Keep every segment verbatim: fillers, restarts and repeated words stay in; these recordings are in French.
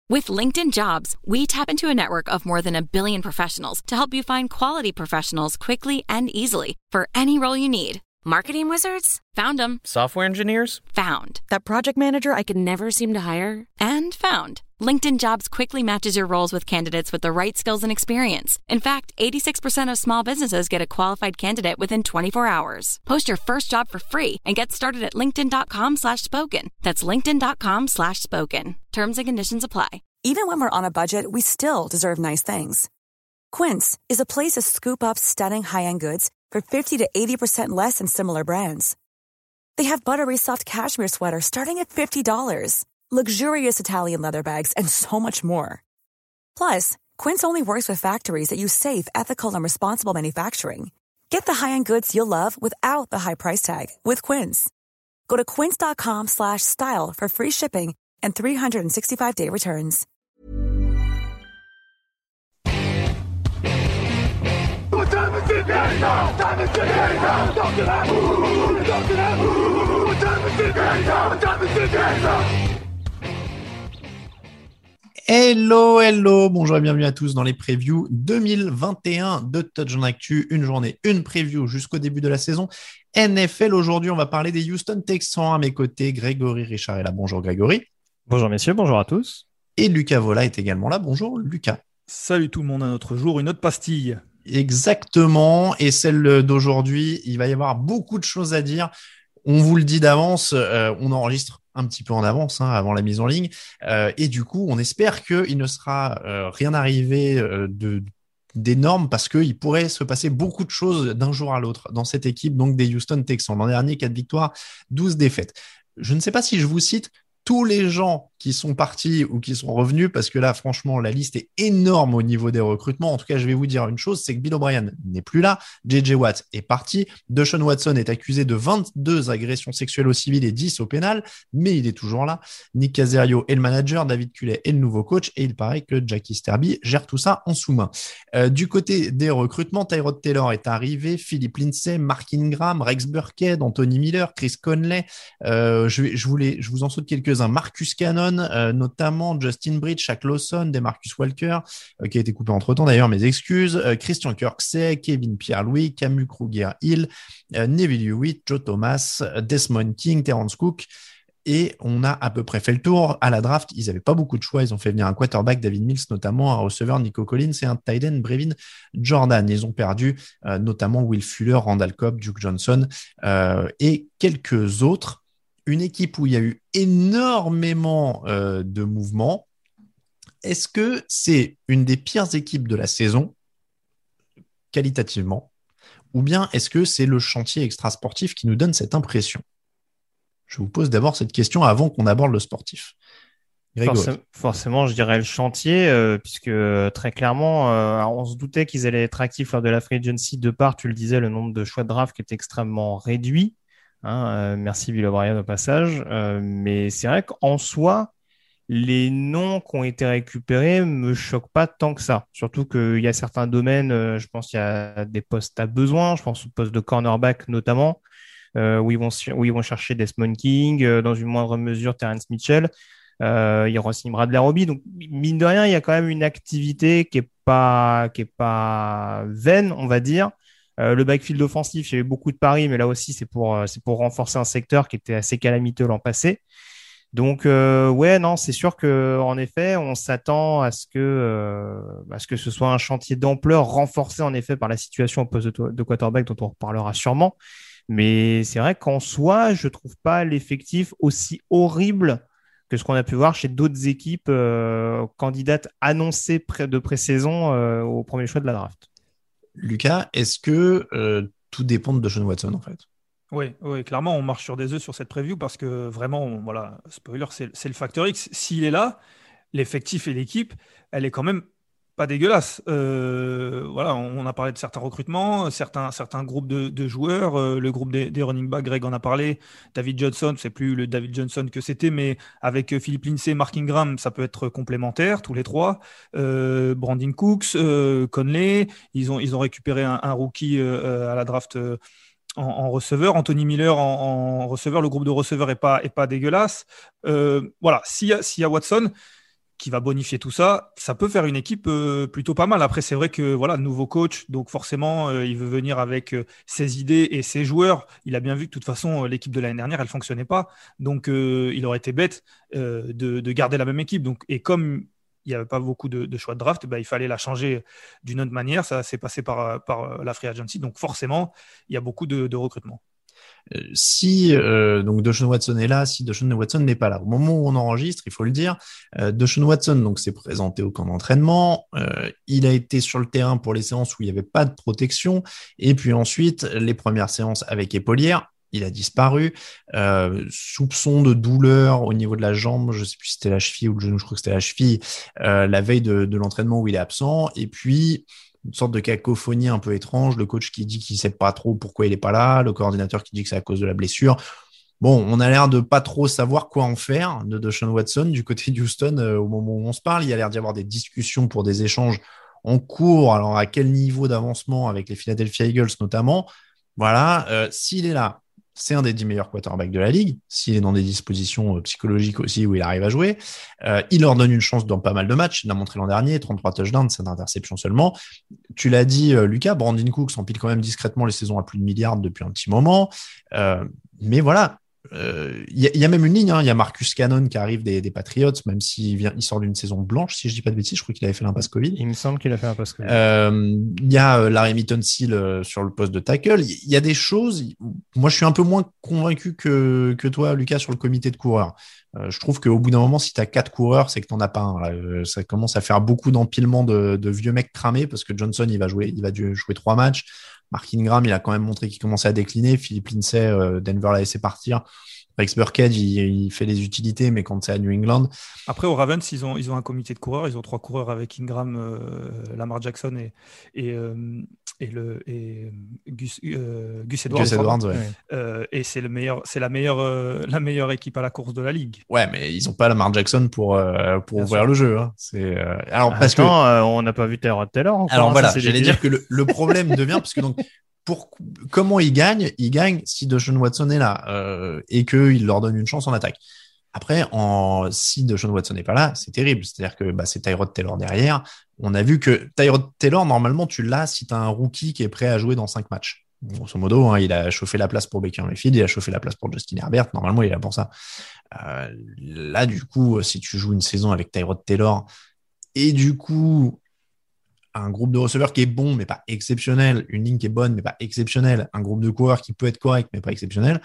With LinkedIn Jobs, we tap into a network of more than a billion professionals to help you find quality professionals quickly and easily for any role you need. Marketing wizards? Found them. Software engineers? Found. That project manager I could never seem to hire? And found. LinkedIn Jobs quickly matches your roles with candidates with the right skills and experience. In fact, eighty-six percent of small businesses get a qualified candidate within twenty-four hours. Post your first job for free and get started at linkedin.com slash spoken. That's linkedin.com slash spoken. Terms and conditions apply. Even when we're on a budget, we still deserve nice things. Quince is a place to scoop up stunning high-end goods for fifty to eighty percent less than similar brands. They have buttery soft cashmere sweaters starting at fifty dollars, luxurious Italian leather bags, and so much more. Plus, Quince only works with factories that use safe, ethical, and responsible manufacturing. Get the high-end goods you'll love without the high price tag with Quince. Go to quince.com slash style for free shipping and three sixty-five day returns. What time is it now? Time is it now? Talk to that. Talk to that. What time is it now? What time is it now? Hello, hello, bonjour et bienvenue à tous dans les previews deux mille vingt et un de Touchdown Actu. Une journée, une preview jusqu'au début de la saison N F L. Aujourd'hui, on va parler des Houston Texans. À mes côtés, Grégory Richard est là. Bonjour Grégory. Bonjour messieurs, bonjour à tous. Et Lucas Vola est également là. Bonjour Lucas. Salut tout le monde, à notre jour, une autre pastille. Exactement, et celle d'aujourd'hui, il va y avoir beaucoup de choses à dire. On vous le dit d'avance, euh, on enregistre un petit peu en avance, hein, avant la mise en ligne, euh, et du coup, on espère qu'il ne sera euh, rien arrivé euh, de d'énorme parce qu'il pourrait se passer beaucoup de choses d'un jour à l'autre dans cette équipe donc des Houston Texans. L'an dernier, quatre victoires, douze défaites. Je ne sais pas si je vous cite tous les gens qui sont partis ou qui sont revenus, parce que là, franchement, la liste est énorme au niveau des recrutements. En tout cas, je vais vous dire une chose, c'est que Bill O'Brien n'est plus là, J J Watt est parti, Deshaun Watson est accusé de vingt-deux agressions sexuelles au civil et dix au pénal, mais il est toujours là. Nick Caserio est le manager, David Culley est le nouveau coach, et il paraît que Jackie Sterby gère tout ça en sous-main. Euh, du côté des recrutements, Tyrod Taylor est arrivé, Philip Lindsay, Mark Ingram, Rex Burkhead, Anthony Miller, Chris Conley, euh, je, vais, je, voulais, je vous en saute quelques-uns, Marcus Cannon, Euh, notamment Justin Bridge, Shaq Lawson, DeMarcus Walker, euh, qui a été coupé entre-temps d'ailleurs, mes excuses, euh, Christian Kirksey, Kevin Pierre-Louis, Camus Kruger-Hill, euh, Neville Hewitt, Joe Thomas, Desmond King, Terrence Cook, et on a à peu près fait le tour. À la draft, ils n'avaient pas beaucoup de choix, ils ont fait venir un quarterback, David Mills notamment, un receveur, Nico Collins, et un tight end, Brevin Jordan. Ils ont perdu euh, notamment Will Fuller, Randall Cobb, Duke Johnson, euh, et quelques autres. Une équipe où il y a eu énormément euh, de mouvements. Est-ce que c'est une des pires équipes de la saison, qualitativement, ou bien est-ce que c'est le chantier extra-sportif qui nous donne cette impression? Je vous pose d'abord cette question avant qu'on aborde le sportif. Forcément, forcément, je dirais le chantier, euh, puisque très clairement, euh, on se doutait qu'ils allaient être actifs lors de la free agency de part, tu le disais, le nombre de choix de draft qui est extrêmement réduit. Hein, euh, merci Bill O'Brien au passage, euh, mais c'est vrai qu'en soi, les noms qui ont été récupérés me choquent pas tant que ça. Surtout qu'il y a certains domaines, euh, je pense qu'il y a des postes à besoin, je pense au poste de cornerback notamment, euh, où ils vont où ils vont chercher Desmond King, euh, dans une moindre mesure Terrence Mitchell, euh, il y aura aussi Bradley Roby. Donc mine de rien, il y a quand même une activité qui est pas qui est pas vaine, on va dire. Euh, le backfield offensif, il y a eu beaucoup de paris, mais là aussi, c'est pour, euh, c'est pour renforcer un secteur qui était assez calamiteux l'an passé. Donc, euh, ouais, non, c'est sûr que en effet, on s'attend à ce que, euh, à ce que ce soit un chantier d'ampleur renforcé en effet par la situation au poste de, de quarterback dont on reparlera sûrement. Mais c'est vrai qu'en soi, je trouve pas l'effectif aussi horrible que ce qu'on a pu voir chez d'autres équipes euh, candidates annoncées pré- de pré-saison euh, au premier choix de la draft. Lucas, est-ce que euh, tout dépend de Deshaun Watson en fait? Oui, oui, clairement, on marche sur des œufs sur cette preview parce que vraiment, on- voilà, spoiler, c'est, c'est le facteur X. S'il est là, l'effectif et l'équipe, elle est quand même pas dégueulasse. Euh, voilà, on, on a parlé de certains recrutements, certains, certains groupes de, de joueurs, euh, le groupe des, des running backs, Greg en a parlé, David Johnson, c'est plus le David Johnson que c'était, mais avec euh, Philip Lindsay, Mark Ingram, ça peut être complémentaire, tous les trois. Euh, Brandon Cooks, euh, Conley, ils ont, ils ont récupéré un, un rookie euh, à la draft euh, en, en receveur, Anthony Miller en, en receveur, le groupe de receveurs est pas, est pas dégueulasse. Euh, voilà, s'il y a, s'il y a Watson, qui va bonifier tout ça, ça peut faire une équipe euh, plutôt pas mal. Après, c'est vrai que voilà, nouveau coach, donc forcément, euh, il veut venir avec euh, ses idées et ses joueurs. Il a bien vu que de toute façon, euh, l'équipe de l'année dernière, elle fonctionnait pas. Donc, euh, il aurait été bête euh, de, de garder la même équipe. Donc, et comme il n'y avait pas beaucoup de, de choix de draft, bah, il fallait la changer d'une autre manière. Ça s'est passé par, par la free agency. Donc, forcément, il y a beaucoup de, de recrutement. Euh, si euh, donc Deshaun Watson est là, si Deshaun Watson n'est pas là, au moment où on enregistre, il faut le dire, euh, Deshaun Watson donc s'est présenté au camp d'entraînement, euh, il a été sur le terrain pour les séances où il n'y avait pas de protection, et puis ensuite les premières séances avec épaulière, il a disparu, euh, soupçon de douleur au niveau de la jambe, je sais plus si c'était la cheville ou le genou, je crois que c'était la cheville, euh, la veille de, de l'entraînement où il est absent, et puis une sorte de cacophonie un peu étrange, le coach qui dit qu'il sait pas trop pourquoi il est pas là, le coordinateur qui dit que c'est à cause de la blessure. Bon, on a l'air de pas trop savoir quoi en faire de Deshaun Watson du côté d'Houston euh, au moment où on se parle. Il y a l'air d'y avoir des discussions pour des échanges en cours. Alors, à quel niveau d'avancement avec les Philadelphia Eagles notamment? Voilà, euh, s'il est là, c'est un des dix meilleurs quarterbacks de la ligue. S'il est dans des dispositions euh, psychologiques aussi où il arrive à jouer, euh, il leur donne une chance dans pas mal de matchs. Il l'a montré l'an dernier, trente-trois touchdowns, sept interceptions seulement. Tu l'as dit, euh, Lucas, Brandon Cooks empile quand même discrètement les saisons à plus de milliards depuis un petit moment. Euh, mais voilà, il euh, y, y a même une ligne. Hein. Il y a Marcus Cannon qui arrive des, des Patriots, même s'il vient, il sort d'une saison blanche, si je dis pas de bêtises. Je crois qu'il avait fait l'impasse Covid. Il me semble qu'il a fait l'impasse Covid. Il euh, y a euh, Larry Mittensil euh, sur le poste de tackle. Il y, y a des choses. Moi, je suis un peu moins convaincu que, que toi, Lucas, sur le comité de coureurs. Euh, je trouve qu'au bout d'un moment, si tu as quatre coureurs, c'est que tu n'en as pas un. Là. Euh, ça commence à faire beaucoup d'empilement de, de vieux mecs cramés parce que Johnson, il va jouer, il va jouer trois matchs. Mark Ingram, il a quand même montré qu'il commençait à décliner. Philippe Lindsay, euh, Denver l'a laissé partir. Rex Burkhead, il, il fait les utilités, mais quand c'est à New England. Après, au Ravens, ils ont, ils ont un comité de coureurs. Ils ont trois coureurs avec Ingram, euh, Lamar Jackson et, et, euh, et, le, et Gus, euh, Gus Edwards. Gus Edwards, ouais. Euh, et c'est, le meilleur, c'est la, meilleure, euh, la meilleure équipe à la course de la ligue. Ouais, mais ils n'ont pas Lamar Jackson pour, euh, pour ouvrir sûr. le jeu. Hein. C'est, euh... Alors, parce Attends, que... euh, on n'a pas vu Tyrod Taylor encore. Alors hein, voilà, ça, j'allais dire que le, le problème devient, parce que donc, pour comment ils gagnent, ils gagnent si Deshaun Watson est là euh, et qu'il leur donne une chance en attaque. Après, en, si Deshaun Watson n'est pas là, c'est terrible. C'est-à-dire que bah, c'est Tyrod Taylor derrière. On a vu que Tyrod Taylor, normalement, tu l'as si tu as un rookie qui est prêt à jouer dans cinq matchs. Grosso modo, hein, il a chauffé la place pour Baker Mayfield, il a chauffé la place pour Justin Herbert. Normalement, il est là pour ça. Euh, là, du coup, si tu joues une saison avec Tyrod Taylor et du coup un groupe de receveurs qui est bon mais pas exceptionnel, une ligne qui est bonne mais pas exceptionnelle, un groupe de coureurs qui peut être correct mais pas exceptionnel,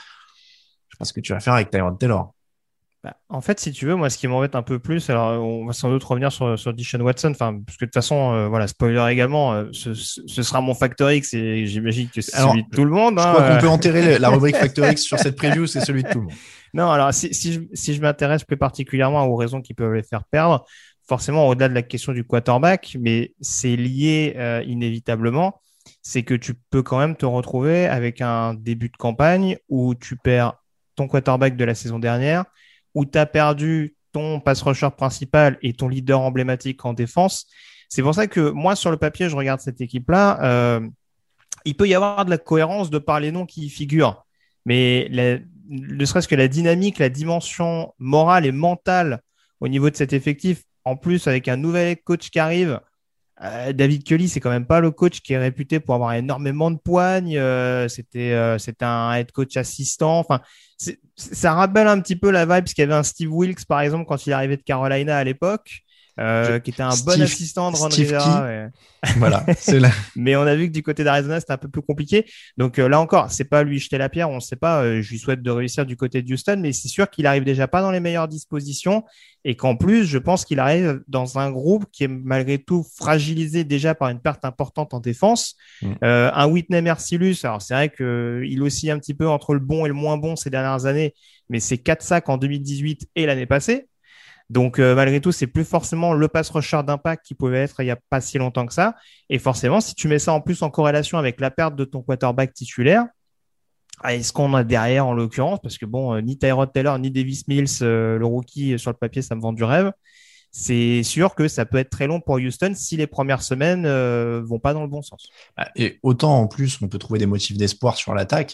je pense que tu vas faire avec Tyrod Taylor. Bah, en fait, si tu veux, moi, ce qui m'embête un peu plus, alors on va sans doute revenir sur, sur Deshaun Watson, enfin, parce que de toute façon, euh, voilà, spoiler également, euh, ce, ce sera mon Factor X et j'imagine que c'est alors, celui de tout le monde. Je hein, crois qu'on peut enterrer la rubrique Factor X sur cette preview, c'est celui de tout le monde. Non, alors si, si, je, si je m'intéresse plus particulièrement aux raisons qui peuvent les faire perdre, forcément, au-delà de la question du quarterback, mais c'est lié euh, inévitablement, c'est que tu peux quand même te retrouver avec un début de campagne où tu perds ton quarterback de la saison dernière, où tu as perdu ton pass rusher principal et ton leader emblématique en défense. C'est pour ça que moi, sur le papier, je regarde cette équipe-là. Euh, il peut y avoir de la cohérence de par les noms qui y figurent, mais la, ne serait-ce que la dynamique, la dimension morale et mentale au niveau de cet effectif, en plus avec un nouvel head coach qui arrive, euh, David Culley, c'est quand même pas le coach qui est réputé pour avoir énormément de poignes. Euh, c'était, euh, c'était un head coach assistant. Enfin, c'est, ça rappelle un petit peu la vibe parce qu'il y avait un Steve Wilkes, par exemple, quand il est arrivé de Carolina à l'époque, euh, qui était un Steve, bon assistant de Ron Rivera. Ouais. Voilà, c'est là. Mais on a vu que du côté d'Arizona, c'était un peu plus compliqué. Donc euh, là encore, c'est pas lui jeter la pierre, on ne sait pas. Euh, je lui souhaite de réussir du côté de Houston, mais c'est sûr qu'il arrive déjà pas dans les meilleures dispositions et qu'en plus, je pense qu'il arrive dans un groupe qui est malgré tout fragilisé déjà par une perte importante en défense. Mm. Euh, un Whitney Mercilus, alors c'est vrai que il oscille un petit peu entre le bon et le moins bon ces dernières années, mais c'est quatre sacs en deux mille dix-huit et l'année passée. Donc, euh, malgré tout, c'est plus forcément le pass rusher d'impact qui pouvait être il n'y a pas si longtemps que ça. Et forcément, si tu mets ça en plus en corrélation avec la perte de ton quarterback titulaire, est-ce qu'on a derrière en l'occurrence, parce que bon, euh, ni Tyrod Taylor, ni Davis Mills, euh, le rookie sur le papier, ça me vend du rêve. C'est sûr que ça peut être très long pour Houston si les premières semaines euh, vont pas dans le bon sens. Et autant en plus, on peut trouver des motifs d'espoir sur l'attaque.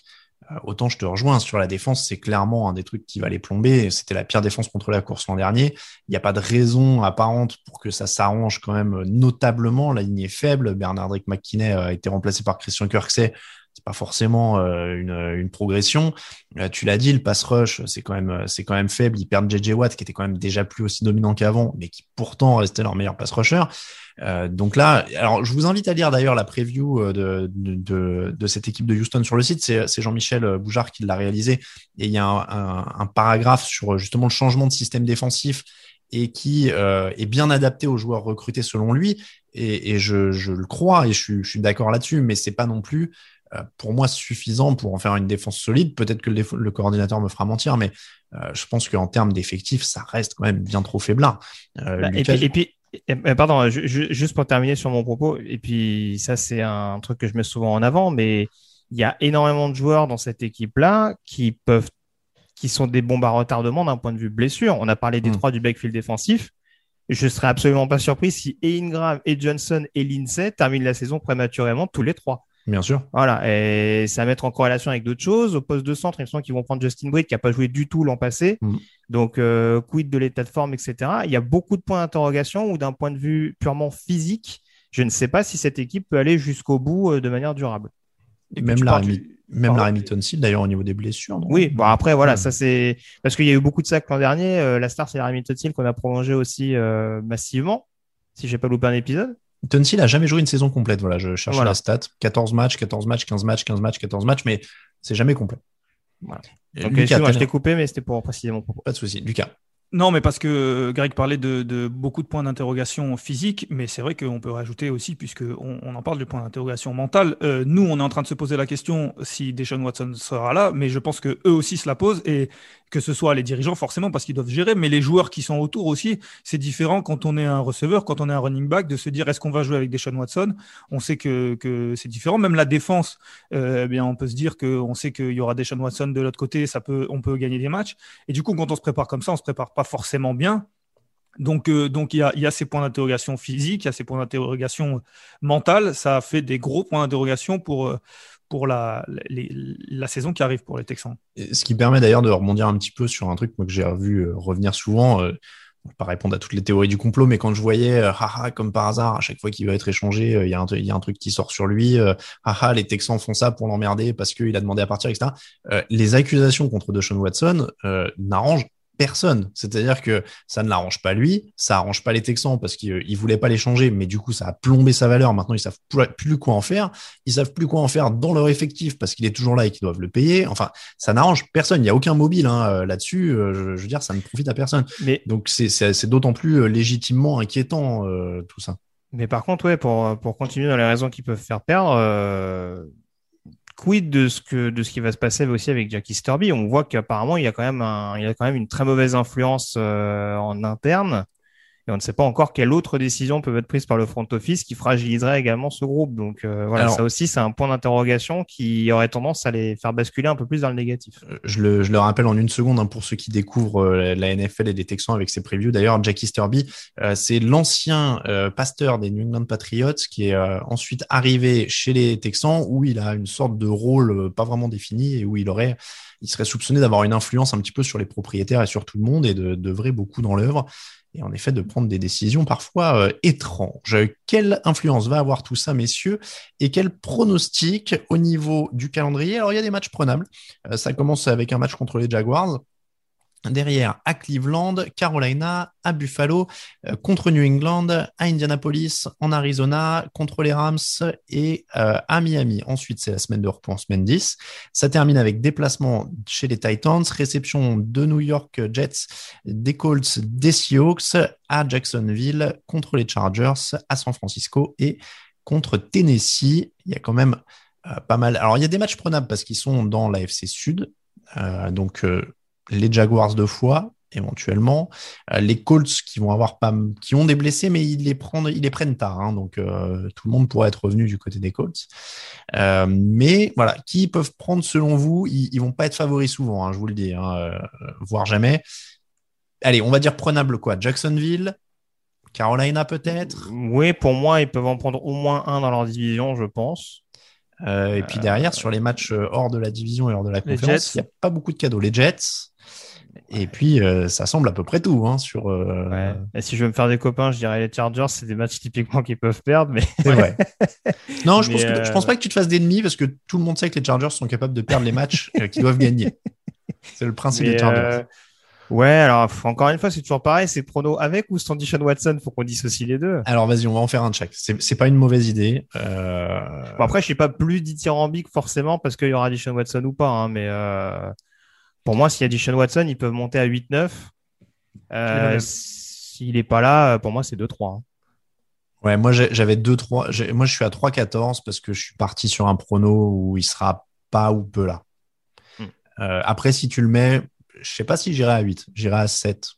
Euh, autant je te rejoins sur la défense, c'est clairement un des trucs qui va les plomber. C'était la pire défense contre la course l'an dernier. Il n'y a pas de raison apparente pour que ça s'arrange quand même notablement. La ligne est faible. Bernardrick McKinney a été remplacé par Christian Kirksey. C'est pas forcément euh, une, une progression. Euh, tu l'as dit, le pass rush, c'est quand même, c'est quand même faible. Ils perdent J J Watt, qui était quand même déjà plus aussi dominant qu'avant, mais qui pourtant restait leur meilleur pass rusher. Euh, donc là, alors je vous invite à lire d'ailleurs la preview de, de, de, de cette équipe de Houston sur le site. C'est, c'est Jean-Michel Boujard qui l'a réalisé. Et il y a un, un, un paragraphe sur justement le changement de système défensif et qui euh, est bien adapté aux joueurs recrutés selon lui. Et, et je, je le crois et je suis, je suis d'accord là-dessus, mais c'est pas non plus euh, pour moi suffisant pour en faire une défense solide. Peut-être que le, déf- le coordinateur me fera mentir, mais euh, je pense qu'en termes d'effectifs, ça reste quand même bien trop faiblard. Euh, bah, Lucas, et puis, et puis pardon, juste pour terminer sur mon propos, et puis ça c'est un truc que je mets souvent en avant, mais il y a énormément de joueurs dans cette équipe-là qui peuvent, qui sont des bombes à retardement d'un point de vue blessure. On a parlé des mmh. trois du backfield défensif. Je serais absolument pas surpris si Ingram et Johnson et Lindsay terminent la saison prématurément tous les trois. Bien sûr. Voilà, et ça va mettre en corrélation avec d'autres choses. Au poste de centre, il me semble qu'ils vont prendre Justin Britt qui n'a pas joué du tout l'an passé. Mmh. Donc, euh, quid de l'état de forme, et cetera. Il y a beaucoup de points d'interrogation où d'un point de vue purement physique, je ne sais pas si cette équipe peut aller jusqu'au bout euh, de manière durable. Et même la du... même la Tunsil d'ailleurs au niveau des blessures. Non oui, bon après voilà, ouais. ça c'est parce qu'il y a eu beaucoup de sacs l'an dernier. Euh, la star c'est la Tunsil qu'on a prolongé aussi euh, massivement. Si j'ai pas loupé un épisode. Tunsil a jamais joué une saison complète. Voilà, je cherche voilà. la stat. quatorze matchs, quatorze matchs, quinze matchs, quinze matchs, quatorze matchs, mais c'est jamais complet. Voilà. Donc, Lucas, moi, je t'ai coupé, mais c'était pour préciser mon propos. Pas de souci, Lucas. Non, mais parce que Greg parlait de, de beaucoup de points d'interrogation physiques, mais c'est vrai qu'on peut rajouter aussi, puisqu'on on en parle de points d'interrogation mentale. Euh, nous, on est en train de se poser la question si Deshaun Watson sera là, mais je pense que eux aussi se la posent, et que ce soit les dirigeants forcément parce qu'ils doivent gérer, mais les joueurs qui sont autour aussi. C'est différent quand on est un receveur, quand on est un running back, de se dire est-ce qu'on va jouer avec Deshaun Watson. On sait que, que c'est différent. Même la défense, euh, eh bien, on peut se dire qu'on sait qu'il y aura Deshaun Watson de l'autre côté, ça peut, on peut gagner des matchs. Et du coup, quand on se prépare comme ça, on se prépare pas forcément bien. Donc, euh, donc il y a, il y a ces points d'interrogation physiques, il y a ces points d'interrogation mentales. Ça a fait des gros points d'interrogation pour, pour la, les, la saison qui arrive pour les Texans. Et ce qui permet d'ailleurs de rebondir un petit peu sur un truc moi, que j'ai vu euh, revenir souvent. Euh, je ne vais pas répondre à toutes les théories du complot, mais quand je voyais, euh, haha, comme par hasard, à chaque fois qu'il va être échangé, il euh, y, y a un truc qui sort sur lui, euh, haha, les Texans font ça pour l'emmerder parce qu'il a demandé à partir, et cetera. Euh, les accusations contre Deshaun Watson euh, n'arrangent personne. C'est-à-dire que ça ne l'arrange pas lui, ça arrange pas les Texans parce qu'ils ne voulaient pas l'échanger, mais du coup, ça a plombé sa valeur. Maintenant, ils savent plus quoi en faire. Ils savent plus quoi en faire dans leur effectif parce qu'il est toujours là et qu'ils doivent le payer. Enfin, ça n'arrange personne. Il n'y a aucun mobile hein, là-dessus. Euh, je, je veux dire, ça ne profite à personne. Mais... Donc, c'est, c'est, c'est d'autant plus légitimement inquiétant, euh, tout ça. Mais par contre, ouais, pour, pour continuer dans les raisons qui peuvent faire perdre, euh... quid de ce que de ce qui va se passer aussi avec Jackie Sturby. On voit qu'apparemment il y a quand même un, il y a quand même une très mauvaise influence euh, en interne et on ne sait pas encore quelle autre décision peut être prise par le front office qui fragiliserait également ce groupe. Donc euh, voilà, alors, ça aussi c'est un point d'interrogation qui aurait tendance à les faire basculer un peu plus dans le négatif. Je le, je le rappelle en une seconde hein, pour ceux qui découvrent euh, la N F L et les Texans avec ses previews. D'ailleurs, Jackie Sturby, euh, c'est l'ancien euh, pasteur des New England Patriots qui est euh, ensuite arrivé chez les Texans où il a une sorte de rôle euh, pas vraiment défini et où il aurait, il serait soupçonné d'avoir une influence un petit peu sur les propriétaires et sur tout le monde et de, de vrai beaucoup dans l'œuvre. Et en effet, de prendre des décisions parfois euh, étranges. Quelle influence va avoir tout ça, messieurs? Et quel pronostic au niveau du calendrier? Alors, il y a des matchs prenables. Euh, ça commence avec un match contre les Jaguars. Derrière, à Cleveland, Carolina, à Buffalo, euh, contre New England, à Indianapolis, en Arizona, contre les Rams et euh, à Miami. Ensuite, c'est la semaine de repos en semaine dix. Ça termine avec déplacement chez les Titans, réception de New York Jets, des Colts, des Seahawks, à Jacksonville, contre les Chargers, à San Francisco et contre Tennessee. Il y a quand même euh, pas mal. Alors, il y a des matchs prenables parce qu'ils sont dans l'A F C Sud. Euh, donc, euh, les Jaguars deux fois, éventuellement. Euh, les Colts qui vont avoir pas, qui ont des blessés, mais ils les prennent, ils les prennent tard. Hein, donc, euh, tout le monde pourrait être revenu du côté des Colts. Euh, mais voilà, qui peuvent prendre selon vous? Ils, ils vont pas être favoris souvent, hein, je vous le dis, hein, euh, voire jamais. Allez, on va dire prenable quoi? Jacksonville, Carolina peut-être? Oui, pour moi, ils peuvent en prendre au moins un dans leur division, je pense. Euh, et puis derrière, euh, sur les matchs hors de la division et hors de la conférence, il n'y a pas beaucoup de cadeaux. Les Jets. Et puis, euh, ça semble à peu près tout. Hein, sur, euh... ouais. Et si je veux me faire des copains, je dirais les Chargers, c'est des matchs typiquement qu'ils peuvent perdre. Mais... C'est vrai. Non, je mais pense, euh... que, je pense pas que tu te fasses d'ennemis parce que tout le monde sait que les Chargers sont capables de perdre les matchs euh, qu'ils doivent gagner. C'est le principe mais des Chargers. Euh... Ouais, alors encore une fois, c'est toujours pareil. C'est prono avec ou sans Deshaun Watson. Faut qu'on dissocie les deux. Alors vas-y, on va en faire un check. C'est, c'est pas une mauvaise idée. Euh... Bon, après, je suis pas plus dithyrambique forcément parce qu'il y aura Deshaun Watson ou pas. Hein, mais euh... pour moi, s'il y a Deshaun Watson, ils peuvent monter à huit neuf. Euh, s'il est pas là, pour moi, c'est deux trois. Hein. Ouais, moi, j'ai, j'avais deux trois. J'ai, moi, je suis à trois quatorze parce que je suis parti sur un prono où il sera pas ou peu là. Hmm. Euh, après, si tu le mets, je sais pas si j'irai à huit. J'irai à sept.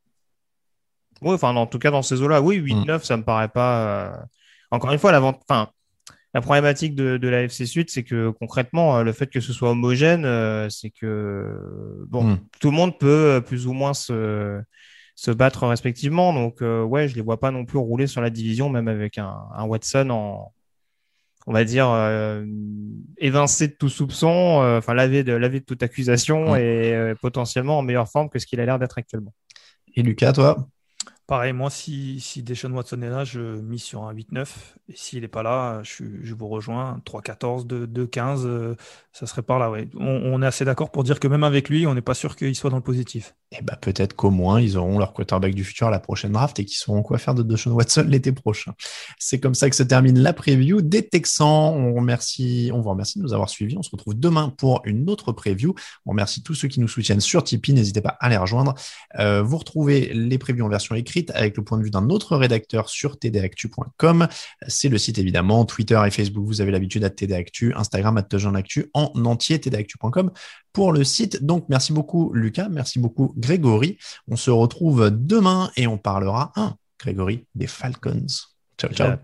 Oui, enfin, en tout cas, dans ces eaux-là, oui, huit neuf, hmm. ça me paraît pas. Euh... Encore une fois, la vente. Enfin, la problématique de, de la F C Sud, c'est que concrètement, le fait que ce soit homogène, euh, c'est que bon, hmm. tout le monde peut plus ou moins se, se battre respectivement. Donc, euh, ouais, je les vois pas non plus rouler sur la division, même avec un, un Watson en, on va dire, euh, évincé de tout soupçon, euh, enfin lavé de lavé de toute accusation hmm. et euh, potentiellement en meilleure forme que ce qu'il a l'air d'être actuellement. Et Lucas, toi? Pareil, moi, si, si Deshaun Watson est là, je mise sur un huit neuf. Et s'il n'est pas là, je, je vous rejoins. trois quatorze, deux quinze, euh, ça serait par là. Ouais. On, on est assez d'accord pour dire que même avec lui, on n'est pas sûr qu'il soit dans le positif. Et bah, peut-être qu'au moins, ils auront leur quarterback du futur à la prochaine draft et qu'ils sauront quoi faire de Deshaun Watson l'été prochain. C'est comme ça que se termine la preview des Texans. On, remercie, on vous remercie de nous avoir suivis. On se retrouve demain pour une autre preview. On remercie tous ceux qui nous soutiennent sur Tipeee. N'hésitez pas à les rejoindre. Euh, vous retrouvez les previews en version écrite avec le point de vue d'un autre rédacteur sur t d actu point com. C'est le site évidemment, Twitter et Facebook, vous avez l'habitude à T D Actu, Instagram à TheJeanActu en entier, t d actu point com pour le site. Donc merci beaucoup Lucas, merci beaucoup Grégory. On se retrouve demain et on parlera, hein, Grégory, des Falcons. Ciao, ciao.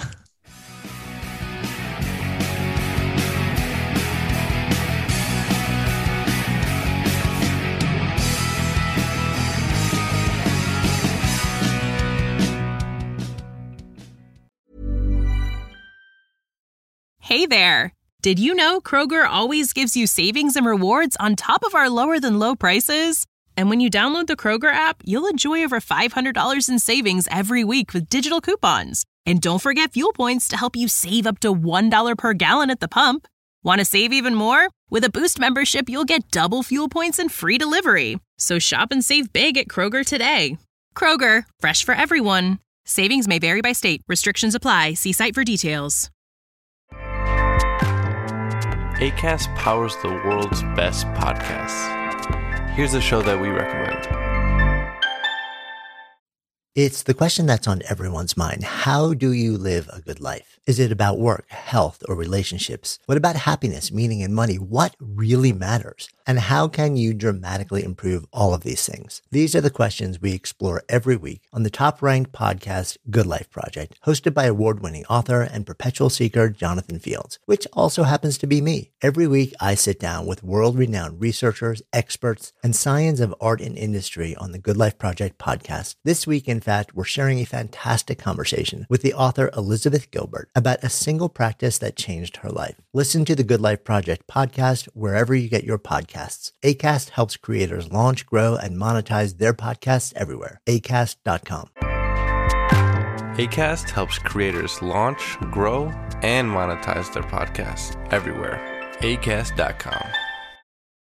Hey there! Did you know Kroger always gives you savings and rewards on top of our lower-than-low prices? And when you download the Kroger app, you'll enjoy over five hundred dollars in savings every week with digital coupons. And don't forget fuel points to help you save up to one dollar per gallon at the pump. Want to save even more? With a Boost membership, you'll get double fuel points and free delivery. So shop and save big at Kroger today. Kroger, fresh for everyone. Savings may vary by state. Restrictions apply. See site for details. Acast powers the world's best podcasts. Here's a show that we recommend. It's the question that's on everyone's mind. How do you live a good life? Is it about work, health, or relationships? What about happiness, meaning, and money? What really matters? And how can you dramatically improve all of these things? These are the questions we explore every week on the top-ranked podcast, Good Life Project, hosted by award-winning author and perpetual seeker Jonathan Fields, which also happens to be me. Every week, I sit down with world-renowned researchers, experts, and science of art and industry on the Good Life Project podcast. This week, in fact, we're sharing a fantastic conversation with the author Elizabeth Gilbert about a single practice that changed her life. Listen to the Good Life Project podcast wherever you get your podcasts. Acast helps creators launch, grow, and monetize their podcasts everywhere. acast dot com. Acast helps creators launch, grow, and monetize their podcasts everywhere. acast dot com.